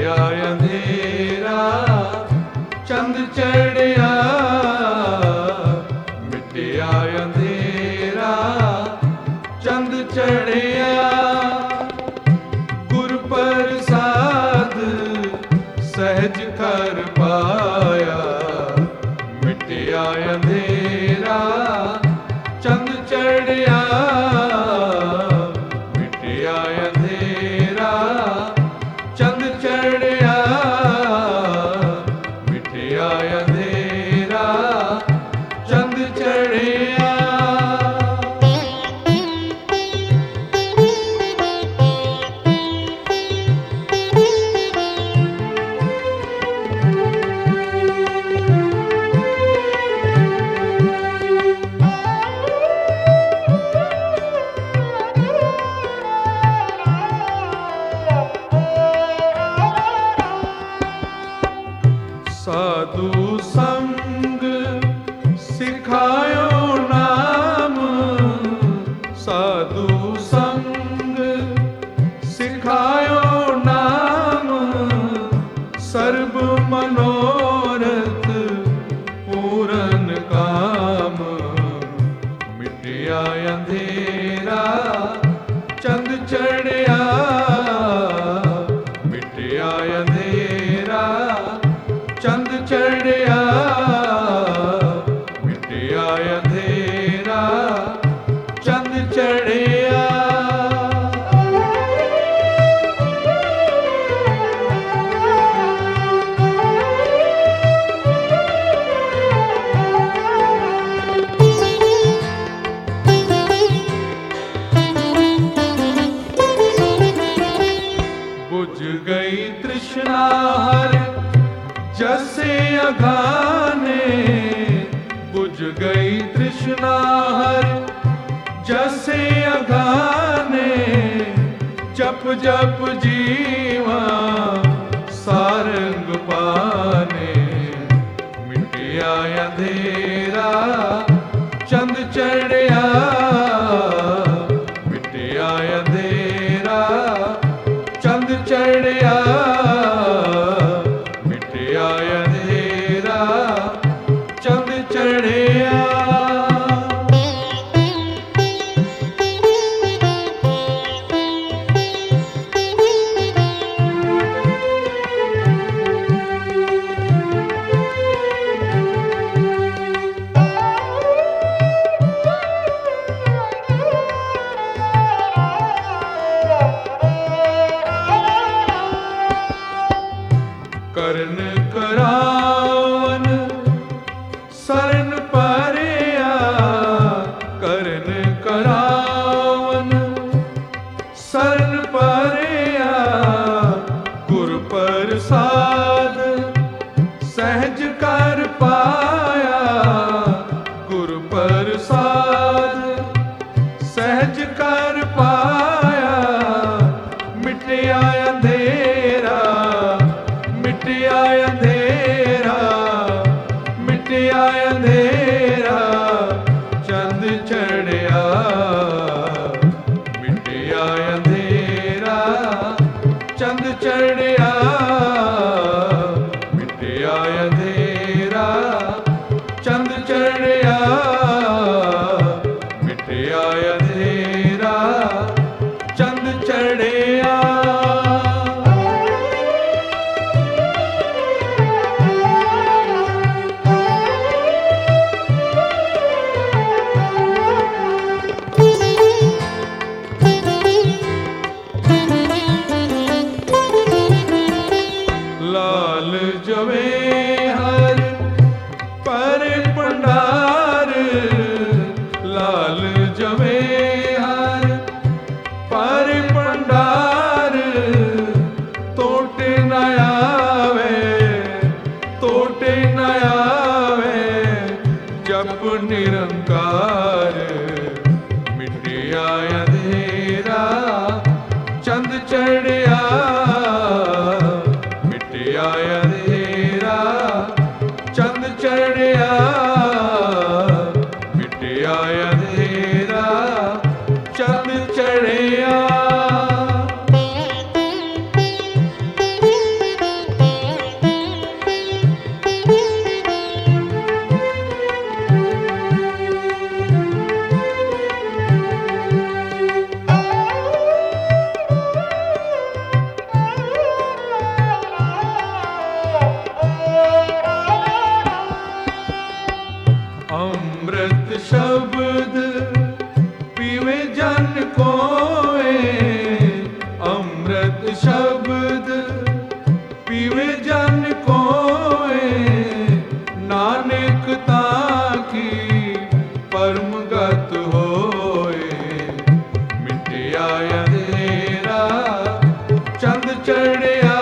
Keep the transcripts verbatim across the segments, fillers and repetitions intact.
मिटिया अंधेरा चंद चढ़िया, मिटिया अंधेरा चंद चढ़िया। गुर प्रसाद सहज कर पाया, मिटिया अंधेरा चंद चढ़िया, मिटिया अंधेरा चंद चढ़िया, मिटिया अंधेरा चंद चढ़िया। साधु संग सिखायो नाम, साधु संग सिखायो नाम, सर्ब मनोरथ पूरन काम। मिटिया अंधेरा चंद चढ़िया, मिटिया अंधेरा चंद चढ़िया, मिटिया अंधेरा चंद चढ़िया। बुझ गई तृष्णा हर जैसे अघाने, बुझ गई तृष्णा हर जैसे अघाने। जप जप जीवा सारंग पाने, मिटिया अंधेरा चंद चढ़िया, मिटिया अंधेरा चंद चढ़िया, मिटिया अंधेरा चंद चढ़िया। करन करावन शरण परिया, करन करावन शरण परिया। गुर प्रसाद सहज कर पाया, गुर प्रसाद सहज कर पाया। मिटिया अंधेरा, मिटिया अंधेरा, मिटिया अंधेरा चंद चढ़िया, मिटिया अंधेरा चंद चढ़िया, मिटिया अंधेरा चंद चढ़िया, मिटिया अंधेरा चंद चढ़िया। लाल जवे हर पर पंडार, लाल जवे हर पर पंडार। तोटे न आवे, तोटे न आवे जप निरंकार। मिटिया अंधेरा चंद चढ़िया, मिटिया अंधेरा विजन कोय नानक ताकी परम गत होए। मिटिया अंधेरा चंद चढ़िया,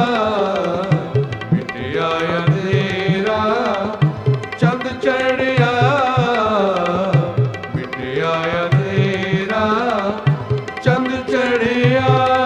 मिटिया अंधेरा चंद चढ़िया, मिटिया अंधेरा चंद चढ़िया।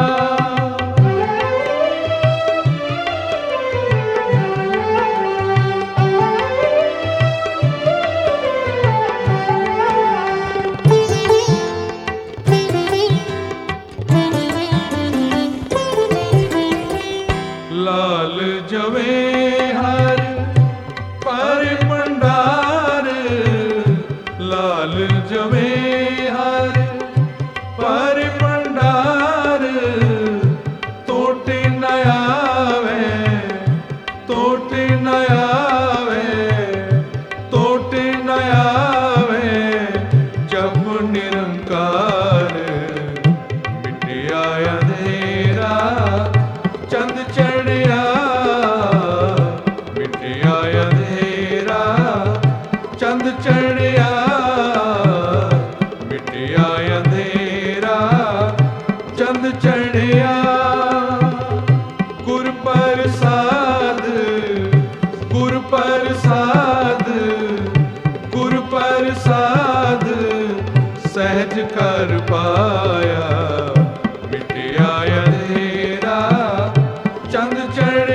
लाल जवे हर पर भंडार, लाल जवे हर पर भंडार। तोटे न आवे, तोटे न आवे, तोटे न आवे जब निरंकार। मिटिया अंधेरा चंद चढ़िया, मिटिया अंधेरा चंद चढ़िया, मिटिया अंधेरा चंद चढ़िया। गुर प्रसाद, गुर प्रसाद, गुर प्रसाद सहज कर पाया। मिटिया अंधेरा चंद चढ़िया।